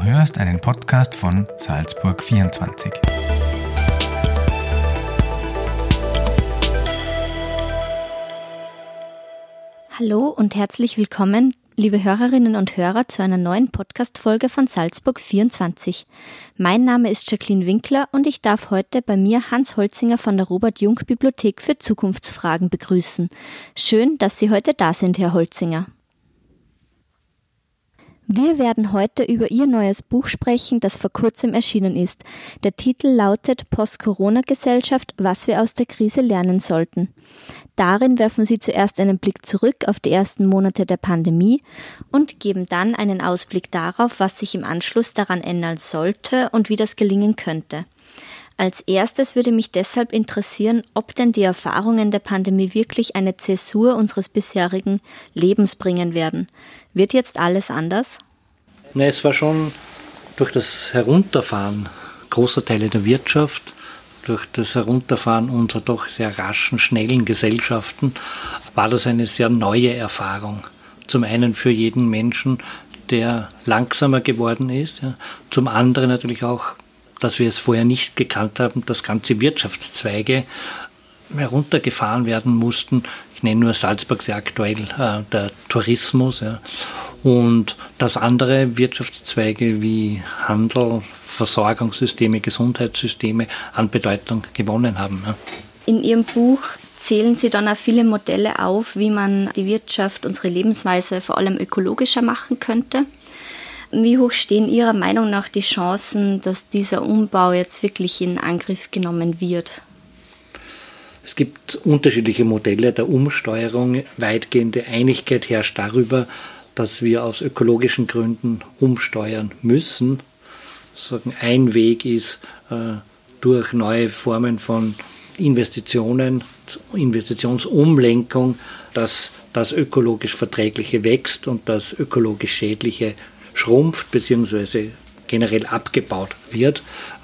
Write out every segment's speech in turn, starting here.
hörst einen Podcast von Salzburg 24. Hallo und herzlich willkommen, liebe Hörerinnen und Hörer, zu einer neuen Podcast-Folge von Salzburg 24. Mein Name ist Jacqueline Winkler und ich darf heute bei mir Hans Holzinger von der Robert-Jung-Bibliothek für Zukunftsfragen begrüßen. Schön, dass Sie heute da sind, Herr Holzinger. Wir werden heute über Ihr neues Buch sprechen, das vor kurzem erschienen ist. Der Titel lautet Post-Corona-Gesellschaft, was wir aus der Krise lernen sollten. Darin werfen Sie zuerst einen Blick zurück auf die ersten Monate der Pandemie und geben dann einen Ausblick darauf, was sich im Anschluss daran ändern sollte und wie das gelingen könnte. Als erstes würde mich deshalb interessieren, ob denn die Erfahrungen der Pandemie wirklich eine Zäsur unseres bisherigen Lebens bringen werden. Wird jetzt alles anders? Es war schon durch das Herunterfahren großer Teile der Wirtschaft, durch das Herunterfahren unserer doch sehr raschen, schnellen Gesellschaften, war das eine sehr neue Erfahrung. Zum einen für jeden Menschen, der langsamer geworden ist, ja. Zum anderen natürlich auch, dass wir es vorher nicht gekannt haben, dass ganze Wirtschaftszweige heruntergefahren werden mussten. Ich nenne nur Salzburg sehr aktuell, der Tourismus. Ja. Und dass andere Wirtschaftszweige wie Handel, Versorgungssysteme, Gesundheitssysteme an Bedeutung gewonnen haben. Ja. In Ihrem Buch zählen Sie dann auch viele Modelle auf, wie man die Wirtschaft, unsere Lebensweise vor allem ökologischer machen könnte. Wie hoch stehen Ihrer Meinung nach die Chancen, dass dieser Umbau jetzt wirklich in Angriff genommen wird? Es gibt unterschiedliche Modelle der Umsteuerung. Weitgehende Einigkeit herrscht darüber, dass wir aus ökologischen Gründen umsteuern müssen. Ein Weg ist durch neue Formen von Investitionen, Investitionsumlenkung, dass das ökologisch Verträgliche wächst und das ökologisch Schädliche schrumpft bzw. generell abgebaut wird.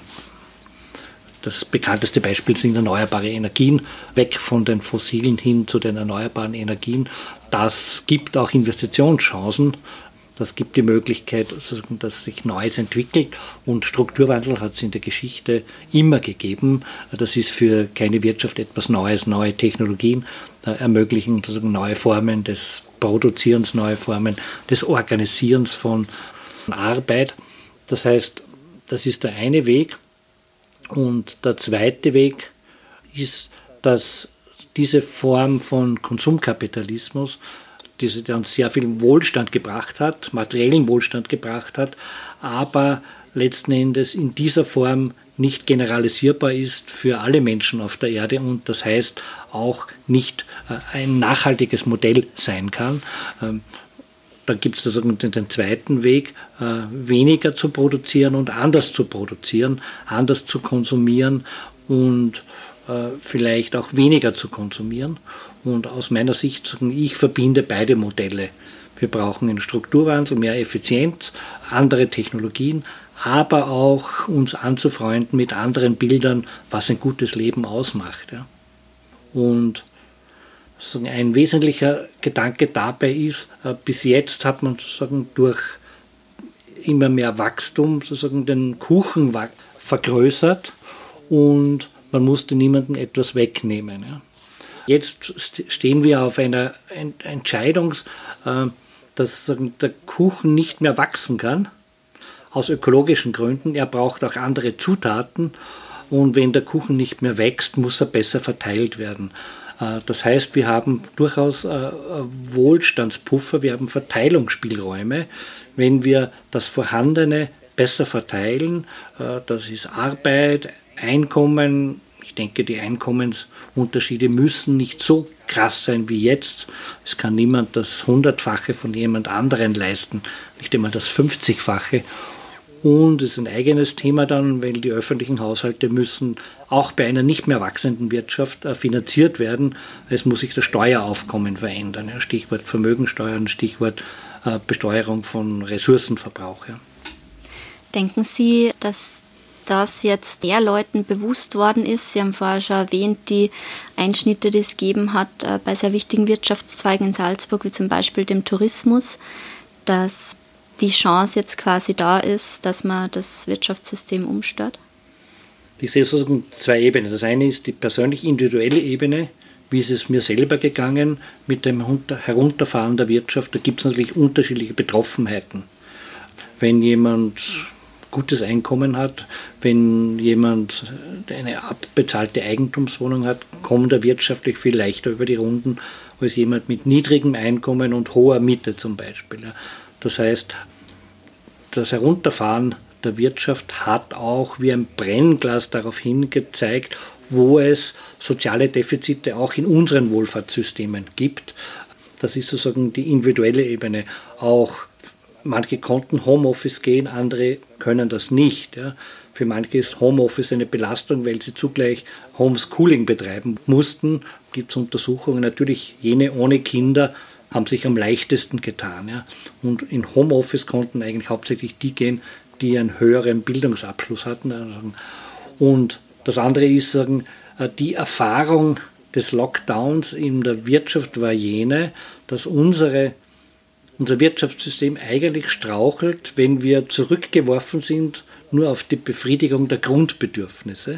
Das bekannteste Beispiel sind erneuerbare Energien, weg von den fossilen hin zu den erneuerbaren Energien. Das gibt auch Investitionschancen, das gibt die Möglichkeit, dass sich Neues entwickelt, und Strukturwandel hat es in der Geschichte immer gegeben. Das ist für keine Wirtschaft etwas Neues. Neue Technologien ermöglichen neue Formen des Produzierens, neue Formen des Organisierens von Arbeit. Das heißt, das ist der eine Weg. Und der zweite Weg ist, dass diese Form von Konsumkapitalismus, die dann sehr viel Wohlstand gebracht hat, materiellen Wohlstand gebracht hat, aber letzten Endes in dieser Form nicht generalisierbar ist für alle Menschen auf der Erde und das heißt auch nicht ein nachhaltiges Modell sein kann. Dann gibt es den zweiten Weg, weniger zu produzieren und anders zu produzieren, anders zu konsumieren und vielleicht auch weniger zu konsumieren. Und aus meiner Sicht, ich verbinde beide Modelle. Wir brauchen einen Strukturwandel, mehr Effizienz, andere Technologien, aber auch uns anzufreunden mit anderen Bildern, was ein gutes Leben ausmacht. Ja. Und ein wesentlicher Gedanke dabei ist, bis jetzt hat man durch immer mehr Wachstum den Kuchen vergrößert und man musste niemandem etwas wegnehmen. Ja. Jetzt stehen wir auf einer Entscheidung, dass der Kuchen nicht mehr wachsen kann, aus ökologischen Gründen. Er braucht auch andere Zutaten und wenn der Kuchen nicht mehr wächst, muss er besser verteilt werden. Das heißt, wir haben durchaus Wohlstandspuffer, wir haben Verteilungsspielräume, wenn wir das Vorhandene besser verteilen. Das ist Arbeit, Einkommen. Ich denke, die Einkommensunterschiede müssen nicht so krass sein wie jetzt. Es kann niemand das 100-fache von jemand anderen leisten, nicht einmal das 50-fache. Und es ist ein eigenes Thema dann, weil die öffentlichen Haushalte müssen auch bei einer nicht mehr wachsenden Wirtschaft finanziert werden. Es muss sich das Steueraufkommen verändern. Ja, Stichwort Vermögensteuern, Stichwort Besteuerung von Ressourcenverbrauch. Ja. Denken Sie, dass das jetzt der Leuten bewusst worden ist? Sie haben vorher schon erwähnt, die Einschnitte, die es gegeben hat bei sehr wichtigen Wirtschaftszweigen in Salzburg, wie zum Beispiel dem Tourismus, dass die Chance jetzt quasi da ist, dass man das Wirtschaftssystem umstellt? Ich sehe sozusagen zwei Ebenen. Das eine ist die persönlich individuelle Ebene. Wie ist es mir selber gegangen mit dem Herunterfahren der Wirtschaft? Da gibt es natürlich unterschiedliche Betroffenheiten. Wenn jemand gutes Einkommen hat, wenn jemand eine abbezahlte Eigentumswohnung hat, kommt er wirtschaftlich viel leichter über die Runden als jemand mit niedrigem Einkommen und hoher Miete zum Beispiel. Das heißt, das Herunterfahren der Wirtschaft hat auch wie ein Brennglas darauf hingezeigt, wo es soziale Defizite auch in unseren Wohlfahrtssystemen gibt. Das ist sozusagen die individuelle Ebene. Auch manche konnten Homeoffice gehen, andere können das nicht. Ja. Für manche ist Homeoffice eine Belastung, weil sie zugleich Homeschooling betreiben mussten. Gibt es Untersuchungen. Natürlich jene ohne Kinder haben sich am leichtesten getan. Ja. Und in Homeoffice konnten eigentlich hauptsächlich die gehen, die einen höheren Bildungsabschluss hatten. Und das andere ist, sagen, die Erfahrung des Lockdowns in der Wirtschaft war jene, dass unser Wirtschaftssystem eigentlich strauchelt, wenn wir zurückgeworfen sind, nur auf die Befriedigung der Grundbedürfnisse.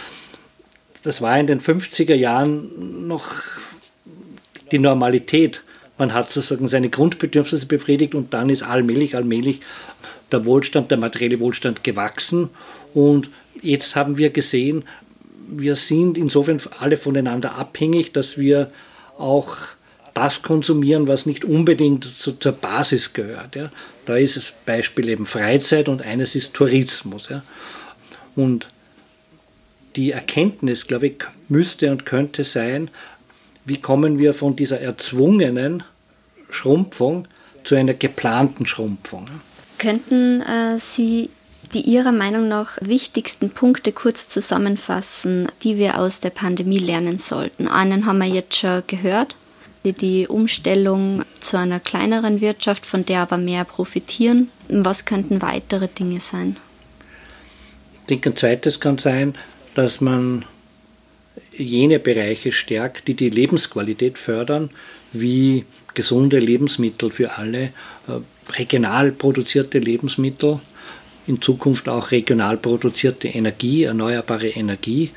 Das war in den 50er Jahren noch die Normalität. Man hat sozusagen seine Grundbedürfnisse befriedigt und dann ist allmählich der Wohlstand, der materielle Wohlstand gewachsen. Und jetzt haben wir gesehen, wir sind insofern alle voneinander abhängig, dass wir auch das konsumieren, was nicht unbedingt zur Basis gehört. Ja. Da ist das Beispiel eben Freizeit und eines ist Tourismus. Ja. Und die Erkenntnis, glaube ich, müsste und könnte sein, wie kommen wir von dieser erzwungenen Schrumpfung zu einer geplanten Schrumpfung. Könnten Sie die Ihrer Meinung nach wichtigsten Punkte kurz zusammenfassen, die wir aus der Pandemie lernen sollten? Einen haben wir jetzt schon gehört, die Umstellung zu einer kleineren Wirtschaft, von der aber mehr profitieren. Was könnten weitere Dinge sein? Ich denke, ein zweites kann sein, dass man jene Bereiche stärkt, die Lebensqualität fördern, wie gesunde Lebensmittel für alle, regional produzierte Lebensmittel, in Zukunft auch regional produzierte Energie, erneuerbare Energie.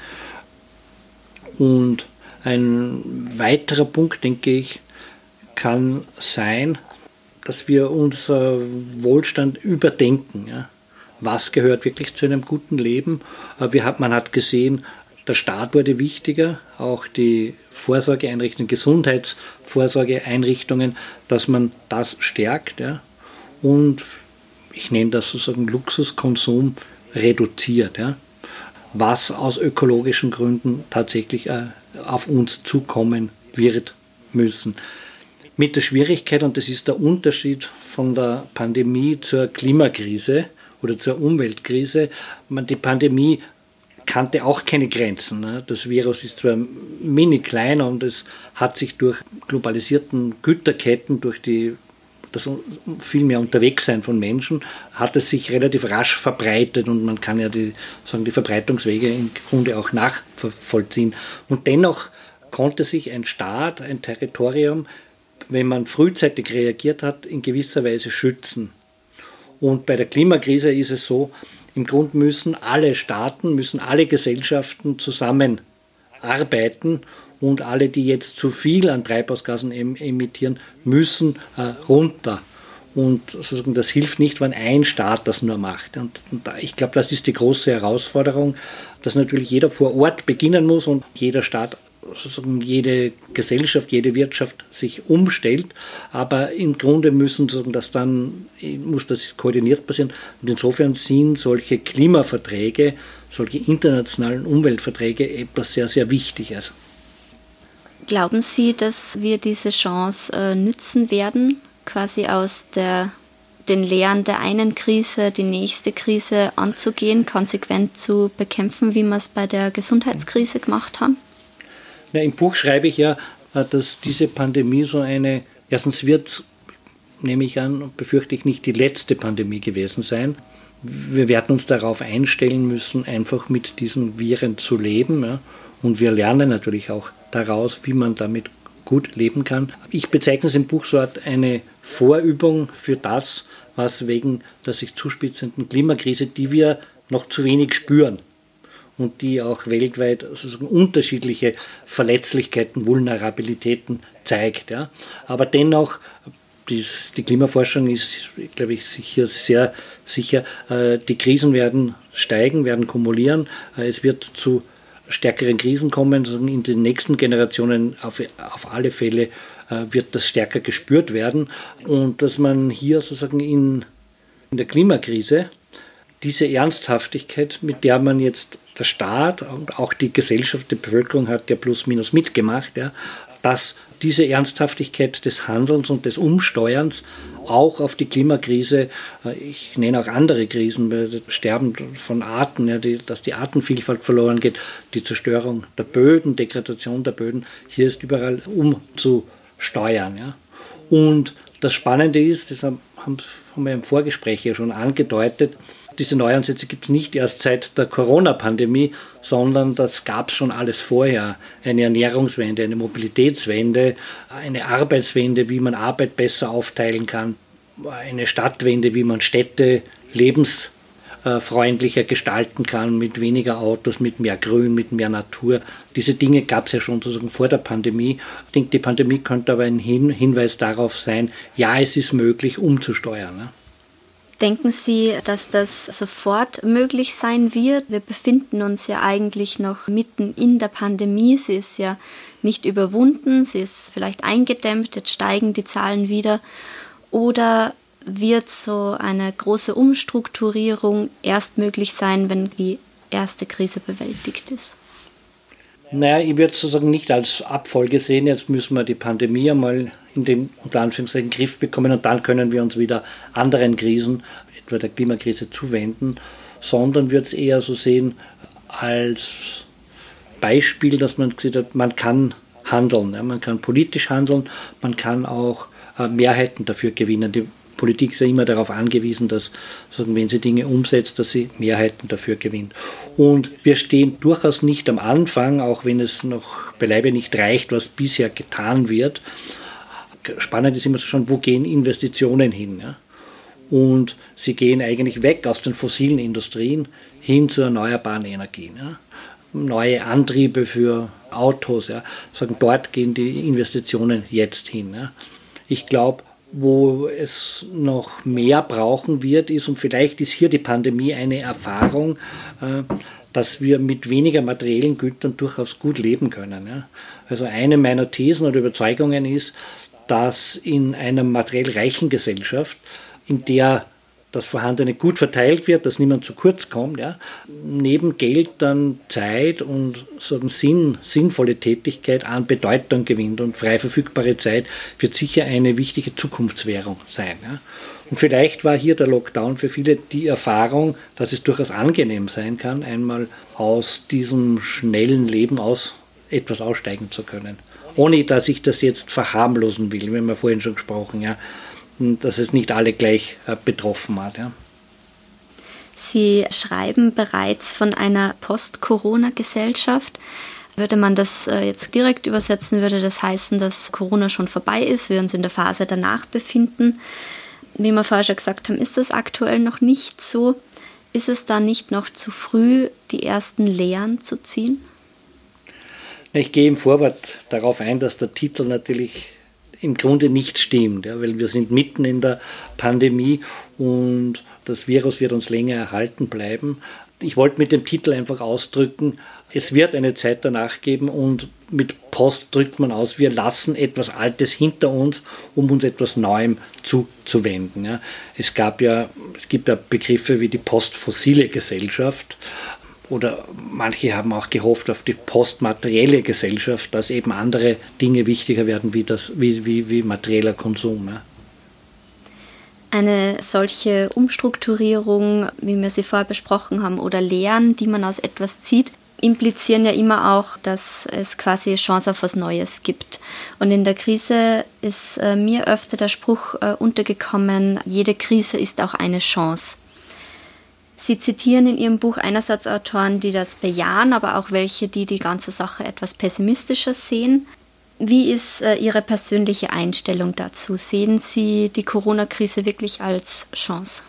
Und ein weiterer Punkt, denke ich, kann sein, dass wir unser Wohlstand überdenken. Ja. Was gehört wirklich zu einem guten Leben? Man hat gesehen, der Staat wurde wichtiger, auch die Vorsorgeeinrichtungen, Gesundheitsvorsorgeeinrichtungen, dass man das stärkt. Ja. Und ich nenne das sozusagen Luxuskonsum reduziert, ja, was aus ökologischen Gründen tatsächlich auf uns zukommen wird müssen. Mit der Schwierigkeit, und das ist der Unterschied von der Pandemie zur Klimakrise oder zur Umweltkrise, die Pandemie kannte auch keine Grenzen. Ne? Das Virus ist zwar mini klein und es hat sich durch globalisierten Güterketten, durch das viel mehr Unterwegssein von Menschen, hat es sich relativ rasch verbreitet und man kann ja die Verbreitungswege im Grunde auch nachvollziehen. Und dennoch konnte sich ein Staat, ein Territorium, wenn man frühzeitig reagiert hat, in gewisser Weise schützen. Und bei der Klimakrise ist es so, im Grunde müssen alle Staaten, müssen alle Gesellschaften zusammenarbeiten und alle, die jetzt zu viel an Treibhausgasen emittieren, müssen runter. Und sozusagen das hilft nicht, wenn ein Staat das nur macht. Und ich glaube, das ist die große Herausforderung, dass natürlich jeder vor Ort beginnen muss und jeder Staat, sozusagen jede Gesellschaft, jede Wirtschaft sich umstellt. Aber im Grunde muss das koordiniert passieren. Und insofern sind solche Klimaverträge, solche internationalen Umweltverträge etwas sehr, sehr Wichtiges. Glauben Sie, dass wir diese Chance nützen werden, quasi aus den Lehren der einen Krise die nächste Krise anzugehen, konsequent zu bekämpfen, wie wir es bei der Gesundheitskrise gemacht haben? Ja, im Buch schreibe ich ja, dass diese Pandemie erstens wird, nehme ich an und befürchte ich, nicht die letzte Pandemie gewesen sein. Wir werden uns darauf einstellen müssen, einfach mit diesen Viren zu leben. Ja. Und wir lernen natürlich auch daraus, wie man damit gut leben kann. Ich bezeichne es im Buch so als eine Vorübung für das, was wegen der sich zuspitzenden Klimakrise, die wir noch zu wenig spüren und die auch weltweit sozusagen unterschiedliche Verletzlichkeiten, Vulnerabilitäten zeigt. Ja. Aber dennoch, die Klimaforschung ist, glaube ich, hier sehr sicher, die Krisen werden steigen, werden kumulieren. Es wird zu stärkeren Krisen kommen. In den nächsten Generationen auf alle Fälle wird das stärker gespürt werden. Und dass man hier sozusagen in der Klimakrise diese Ernsthaftigkeit, mit der man jetzt der Staat und auch die Gesellschaft, die Bevölkerung hat ja plus minus mitgemacht, ja, dass diese Ernsthaftigkeit des Handelns und des Umsteuerns auch auf die Klimakrise, ich nenne auch andere Krisen, das Sterben von Arten, ja, dass die Artenvielfalt verloren geht, die Zerstörung der Böden, Degradation der Böden, hier ist überall umzusteuern. Ja. Und das Spannende ist, das haben wir im Vorgespräch ja schon angedeutet, diese Neuansätze gibt es nicht erst seit der Corona-Pandemie, sondern das gab es schon alles vorher. Eine Ernährungswende, eine Mobilitätswende, eine Arbeitswende, wie man Arbeit besser aufteilen kann, eine Stadtwende, wie man Städte lebensfreundlicher gestalten kann, mit weniger Autos, mit mehr Grün, mit mehr Natur. Diese Dinge gab es ja schon sozusagen vor der Pandemie. Ich denke, die Pandemie könnte aber ein Hinweis darauf sein, ja, es ist möglich, umzusteuern. Ne? Denken Sie, dass das sofort möglich sein wird? Wir befinden uns ja eigentlich noch mitten in der Pandemie. Sie ist ja nicht überwunden, sie ist vielleicht eingedämmt, jetzt steigen die Zahlen wieder. Oder wird so eine große Umstrukturierung erst möglich sein, wenn die erste Krise bewältigt ist? Naja, ich würde es sozusagen nicht als Abfolge sehen, jetzt müssen wir die Pandemie einmal in den unter Anführungszeichen Griff bekommen und dann können wir uns wieder anderen Krisen, etwa der Klimakrise, zuwenden, sondern würde es eher so sehen als Beispiel, dass man gesagt hat, man kann handeln, ja, man kann politisch handeln, man kann auch Mehrheiten dafür gewinnen. Die Politik ist ja immer darauf angewiesen, dass, wenn sie Dinge umsetzt, dass sie Mehrheiten dafür gewinnt. Und wir stehen durchaus nicht am Anfang, auch wenn es noch beileibe nicht reicht, was bisher getan wird. Spannend ist immer zu schauen, wo gehen Investitionen hin. Ja? Und sie gehen eigentlich weg aus den fossilen Industrien hin zu erneuerbaren Energien. Ja? Neue Antriebe für Autos. Ja? Dort gehen die Investitionen jetzt hin. Ja? Ich glaube, wo es noch mehr brauchen wird, ist, und vielleicht ist hier die Pandemie eine Erfahrung, dass wir mit weniger materiellen Gütern durchaus gut leben können. Ja? Also eine meiner Thesen oder Überzeugungen ist, dass in einer materiell reichen Gesellschaft, in der das Vorhandene gut verteilt wird, dass niemand zu kurz kommt, ja, neben Geld dann Zeit und sinnvolle Tätigkeit an Bedeutung gewinnt, und frei verfügbare Zeit wird sicher eine wichtige Zukunftswährung sein. Ja. Und vielleicht war hier der Lockdown für viele die Erfahrung, dass es durchaus angenehm sein kann, einmal aus diesem schnellen Leben etwas aussteigen zu können. Ohne dass ich das jetzt verharmlosen will, wir haben ja vorhin schon gesprochen, ja, dass es nicht alle gleich betroffen hat. Ja. Sie schreiben bereits von einer Post-Corona-Gesellschaft. Würde man das jetzt direkt übersetzen, würde das heißen, dass Corona schon vorbei ist, wir uns in der Phase danach befinden. Wie wir vorher schon gesagt haben, ist das aktuell noch nicht so. Ist es da nicht noch zu früh, die ersten Lehren zu ziehen? Ich gehe im Vorwort darauf ein, dass der Titel natürlich im Grunde nicht stimmt, ja, weil wir sind mitten in der Pandemie und das Virus wird uns länger erhalten bleiben. Ich wollte mit dem Titel einfach ausdrücken, es wird eine Zeit danach geben, und mit Post drückt man aus, wir lassen etwas Altes hinter uns, um uns etwas Neuem zuzuwenden. Ja. Es gibt ja Begriffe wie die postfossile Gesellschaft, oder manche haben auch gehofft auf die postmaterielle Gesellschaft, dass eben andere Dinge wichtiger werden wie materieller Konsum. Ja. Eine solche Umstrukturierung, wie wir sie vorher besprochen haben, oder Lehren, die man aus etwas zieht, implizieren ja immer auch, dass es quasi Chance auf was Neues gibt. Und in der Krise ist mir öfter der Spruch untergekommen, jede Krise ist auch eine Chance. Sie zitieren in Ihrem Buch einerseits Autoren, die das bejahen, aber auch welche, die die ganze Sache etwas pessimistischer sehen. Wie ist Ihre persönliche Einstellung dazu? Sehen Sie die Corona-Krise wirklich als Chance?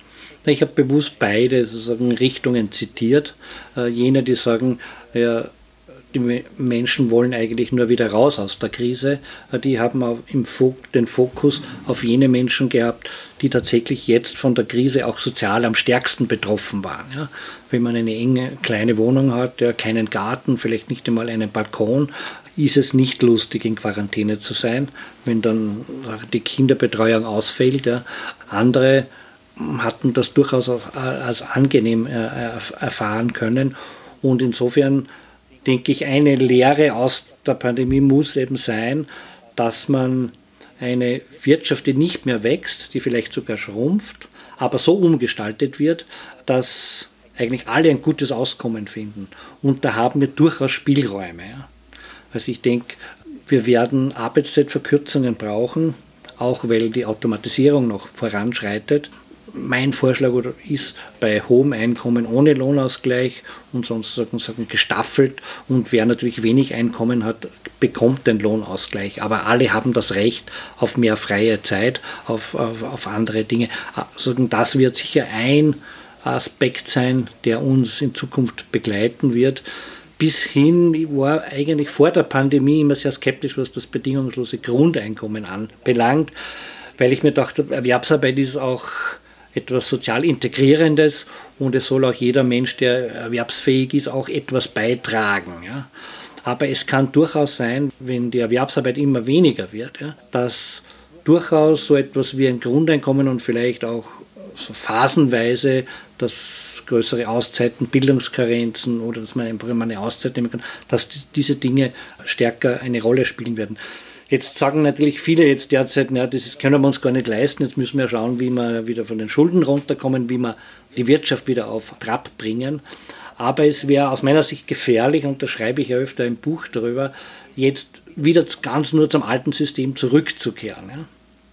Ich habe bewusst beide sozusagen Richtungen zitiert. Jene, die sagen, ja, die Menschen wollen eigentlich nur wieder raus aus der Krise, die haben auch den Fokus auf jene Menschen gehabt, die tatsächlich jetzt von der Krise auch sozial am stärksten betroffen waren. Ja. Wenn man eine enge, kleine Wohnung hat, ja, keinen Garten, vielleicht nicht einmal einen Balkon, ist es nicht lustig, in Quarantäne zu sein, wenn dann die Kinderbetreuung ausfällt. Ja. Andere hatten das durchaus als angenehm erfahren können. Und insofern denke ich, eine Lehre aus der Pandemie muss eben sein, dass man eine Wirtschaft, die nicht mehr wächst, die vielleicht sogar schrumpft, aber so umgestaltet wird, dass eigentlich alle ein gutes Auskommen finden. Und da haben wir durchaus Spielräume. Ja. Also ich denke, wir werden Arbeitszeitverkürzungen brauchen, auch weil die Automatisierung noch voranschreitet. Mein Vorschlag ist bei hohem Einkommen ohne Lohnausgleich und sonst sagen gestaffelt, und wer natürlich wenig Einkommen hat, bekommt den Lohnausgleich. Aber alle haben das Recht auf mehr freie Zeit, auf andere Dinge. Also das wird sicher ein Aspekt sein, der uns in Zukunft begleiten wird. Bis hin, ich war eigentlich vor der Pandemie immer sehr skeptisch, was das bedingungslose Grundeinkommen anbelangt, weil ich mir dachte, Erwerbsarbeit ist auch etwas sozial Integrierendes und es soll auch jeder Mensch, der erwerbsfähig ist, auch etwas beitragen. Ja. Aber es kann durchaus sein, wenn die Erwerbsarbeit immer weniger wird, ja, dass durchaus so etwas wie ein Grundeinkommen und vielleicht auch so phasenweise, dass größere Auszeiten, Bildungskarenzen oder dass man einfach mal eine Auszeit nehmen kann, dass diese Dinge stärker eine Rolle spielen werden. Jetzt sagen natürlich viele jetzt derzeit, ja, das können wir uns gar nicht leisten, jetzt müssen wir schauen, wie wir wieder von den Schulden runterkommen, wie wir die Wirtschaft wieder auf Trab bringen. Aber es wäre aus meiner Sicht gefährlich, und da schreibe ich ja öfter ein Buch darüber, jetzt wieder ganz nur zum alten System zurückzukehren. Ja.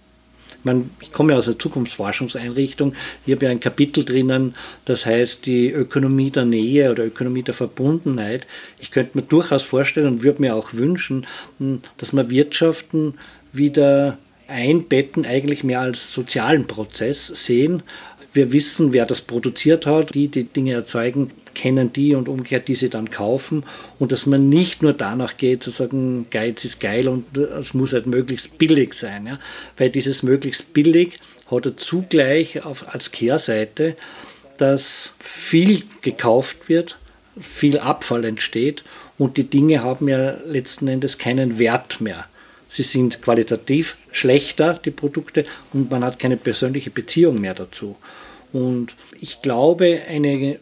Ich komme ja aus einer Zukunftsforschungseinrichtung, ich habe ja ein Kapitel drinnen, das heißt die Ökonomie der Nähe oder Ökonomie der Verbundenheit. Ich könnte mir durchaus vorstellen und würde mir auch wünschen, dass wir Wirtschaften wieder einbetten, eigentlich mehr als sozialen Prozess sehen. Wir wissen, wer das produziert hat, die Dinge erzeugen, kennen die und umgekehrt, die sie dann kaufen, und dass man nicht nur danach geht, zu sagen, Geiz ist geil und es muss halt möglichst billig sein. Ja? Weil dieses möglichst billig hat er zugleich als Kehrseite, dass viel gekauft wird, viel Abfall entsteht und die Dinge haben ja letzten Endes keinen Wert mehr. Sie sind qualitativ schlechter, die Produkte, und man hat keine persönliche Beziehung mehr dazu. Und ich glaube, eine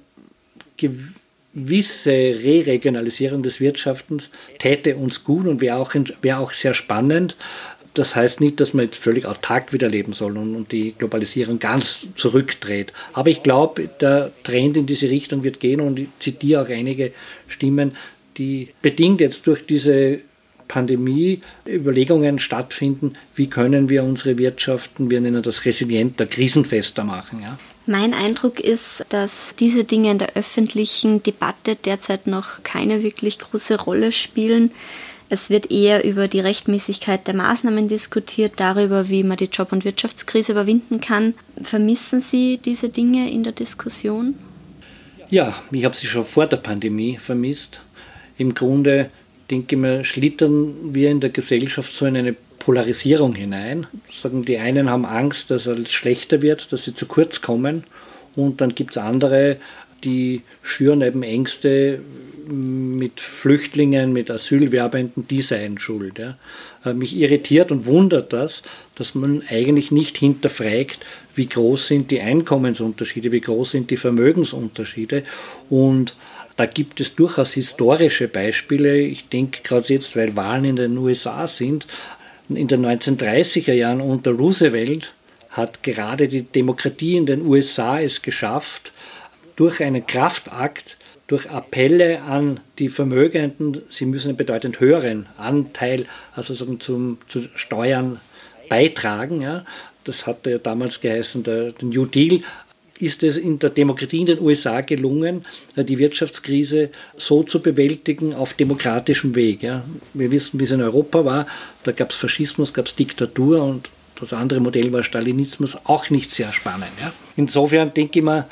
gewisse Re-Regionalisierung des Wirtschaftens täte uns gut und wäre auch sehr spannend. Das heißt nicht, dass man jetzt völlig autark wieder leben soll und die Globalisierung ganz zurückdreht. Aber ich glaube, der Trend in diese Richtung wird gehen, und ich zitiere auch einige Stimmen, die bedingt jetzt durch diese Pandemie Überlegungen stattfinden, wie können wir unsere Wirtschaften, wir nennen das resilienter, krisenfester machen. Ja? Mein Eindruck ist, dass diese Dinge in der öffentlichen Debatte derzeit noch keine wirklich große Rolle spielen. Es wird eher über die Rechtmäßigkeit der Maßnahmen diskutiert, darüber, wie man die Job- und Wirtschaftskrise überwinden kann. Vermissen Sie diese Dinge in der Diskussion? Ja, ich habe sie schon vor der Pandemie vermisst. Im Grunde, denke ich mir, schlittern wir in der Gesellschaft so in eine Polarisierung hinein. Sagen, die einen haben Angst, dass es schlechter wird, dass sie zu kurz kommen, und dann gibt es andere, die schüren eben Ängste mit Flüchtlingen, mit Asylwerbenden, die seien schuld. Ja. Mich irritiert und wundert das, dass man eigentlich nicht hinterfragt, wie groß sind die Einkommensunterschiede, wie groß sind die Vermögensunterschiede, und da gibt es durchaus historische Beispiele. Ich denke gerade jetzt, weil Wahlen in den USA sind, in den 1930er Jahren unter Roosevelt hat gerade die Demokratie in den USA es geschafft, durch einen Kraftakt, durch Appelle an die Vermögenden, sie müssen einen bedeutend höheren Anteil, also zu Steuern beitragen. Ja. Das hatte ja damals geheißen, der New Deal, ist es in der Demokratie in den USA gelungen, die Wirtschaftskrise so zu bewältigen auf demokratischem Weg. Ja. Wir wissen, wie es in Europa war. Da gab es Faschismus, gab es Diktatur und das andere Modell war Stalinismus, auch nicht sehr spannend. Ja. Insofern denke ich mal,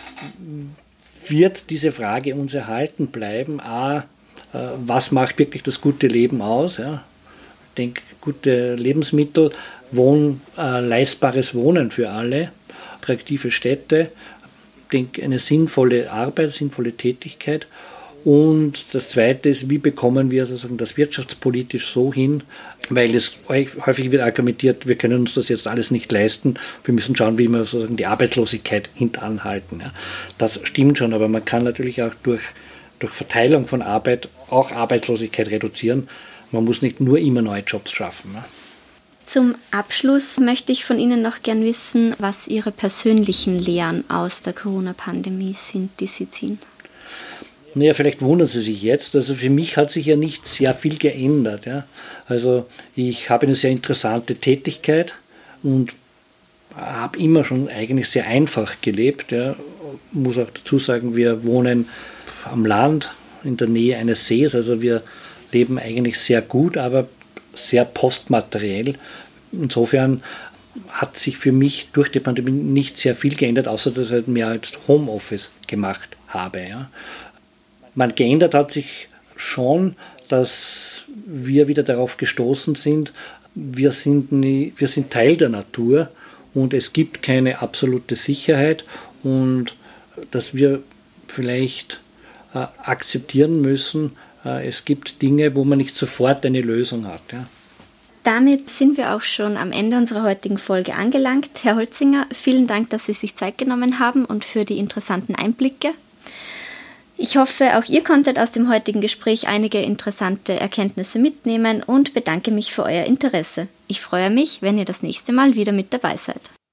wird diese Frage uns erhalten bleiben. Was macht wirklich das gute Leben aus? Ja. Ich denke, gute Lebensmittel, leistbares Wohnen für alle, attraktive Städte, eine sinnvolle Arbeit, sinnvolle Tätigkeit. Und das Zweite ist, wie bekommen wir sozusagen das wirtschaftspolitisch so hin, weil es häufig wird argumentiert, wir können uns das jetzt alles nicht leisten, wir müssen schauen, wie wir sozusagen die Arbeitslosigkeit hintanhalten. Ja. Das stimmt schon, aber man kann natürlich auch durch Verteilung von Arbeit auch Arbeitslosigkeit reduzieren. Man muss nicht nur immer neue Jobs schaffen. Ja. Zum Abschluss möchte ich von Ihnen noch gern wissen, was Ihre persönlichen Lehren aus der Corona-Pandemie sind, die Sie ziehen. Naja, vielleicht wundern Sie sich jetzt. Also für mich hat sich ja nicht sehr viel geändert. Ja. Also ich habe eine sehr interessante Tätigkeit und habe immer schon eigentlich sehr einfach gelebt. Ja. Muss auch dazu sagen, wir wohnen am Land, in der Nähe eines Sees. Also wir leben eigentlich sehr gut, aber sehr postmateriell. Insofern hat sich für mich durch die Pandemie nicht sehr viel geändert, außer dass ich mehr als Homeoffice gemacht habe. Ja. Geändert hat sich schon, dass wir wieder darauf gestoßen sind, wir sind Teil der Natur und es gibt keine absolute Sicherheit und dass wir vielleicht akzeptieren müssen, es gibt Dinge, wo man nicht sofort eine Lösung hat. Ja. Damit sind wir auch schon am Ende unserer heutigen Folge angelangt. Herr Holzinger, vielen Dank, dass Sie sich Zeit genommen haben und für die interessanten Einblicke. Ich hoffe, auch ihr konntet aus dem heutigen Gespräch einige interessante Erkenntnisse mitnehmen und bedanke mich für euer Interesse. Ich freue mich, wenn ihr das nächste Mal wieder mit dabei seid.